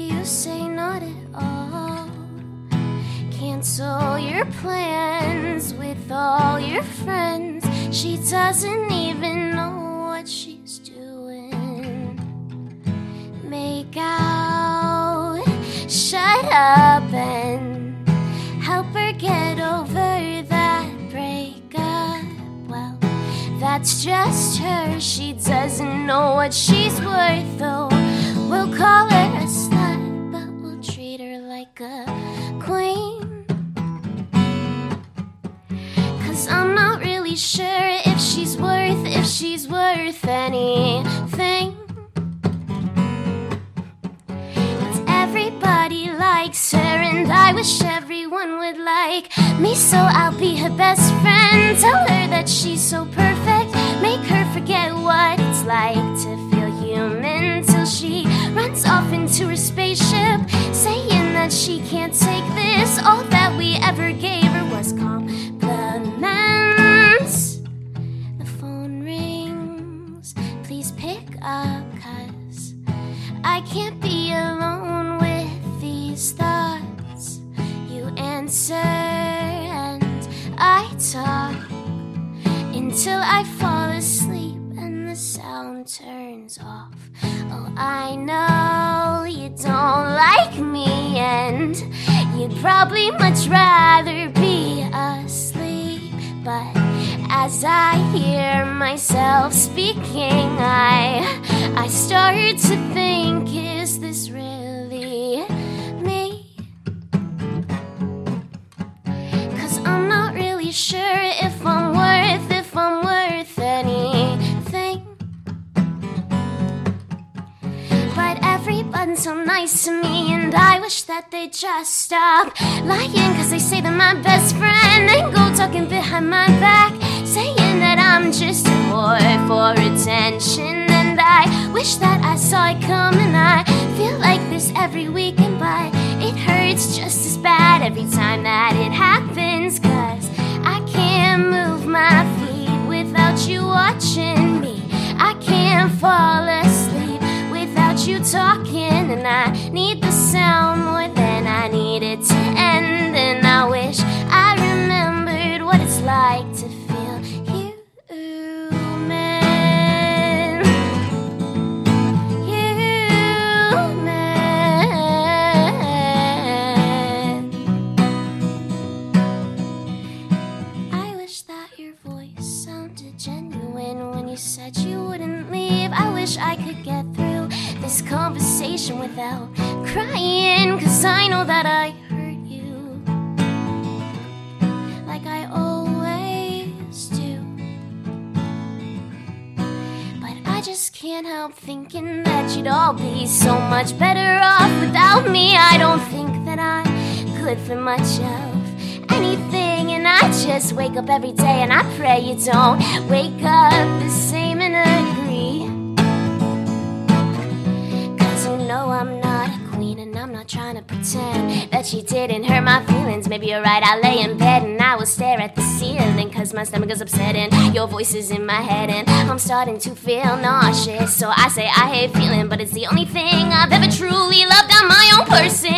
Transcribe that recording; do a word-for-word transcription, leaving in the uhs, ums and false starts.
you say not at all. Cancel your plans with all your friends. She doesn't even know what she's doing. Make out, shut up, and help her get over that breakup. Well, that's just her. She doesn't know what she's worth, though. We'll call her a slut, but we'll treat her like a queen. 'Cause I'm not really sure if she's worth, if she's worth anything. 'Cause everybody likes her, and I wish everyone would like me, so I'll be her best friend. Tell her that she's so perfect, make her forget what it's like to feel human, till she runs off into her spaceship, saying that she can't take this. All that we ever gave her was compliments. The phone rings, please pick up, 'cause I can't be alone with these thoughts. You answer and I talk until I fall asleep and the sound turns off. Oh, I know you don't like me, and you'd probably much rather be asleep. But as I hear myself speaking, I I start to think, is this really me? 'Cause I'm not really sure if I'm worth, if I'm worth anything. But everyone's so nice to me, and I wish that they'd just stop lying. 'Cause they say they're my best friend, and go talking behind my back, saying that I'm just a whore for attention. And I wish that I saw it coming. I feel like this every weekend, but it hurts just as bad every time that it happens. 'Cause I can't move my feet without you watching me. I can't fall asleep without you talking, and I need the sound more than I need it to end. And I wish I remembered what it's like to feel human. Human. I wish that your voice sounded genuine when you said you wouldn't leave. I wish I could get through this conversation without crying, 'cause I know that I hurt you, like I always do. But I just can't help thinking that you'd all be so much better off without me. I don't think that I'm good for much of anything, and I just wake up every day and I pray you don't wake up the same and agree. 'Cause you know I'm not a queen, and I'm not trying to pretend that you didn't hurt my feelings. Maybe you're right, I lay in bed and I will stare at the ceiling, 'cause my stomach is upsetting. Your voice is in my head and I'm starting to feel nauseous. So I say I hate feeling, but it's the only thing I've ever truly loved. I'm my own person,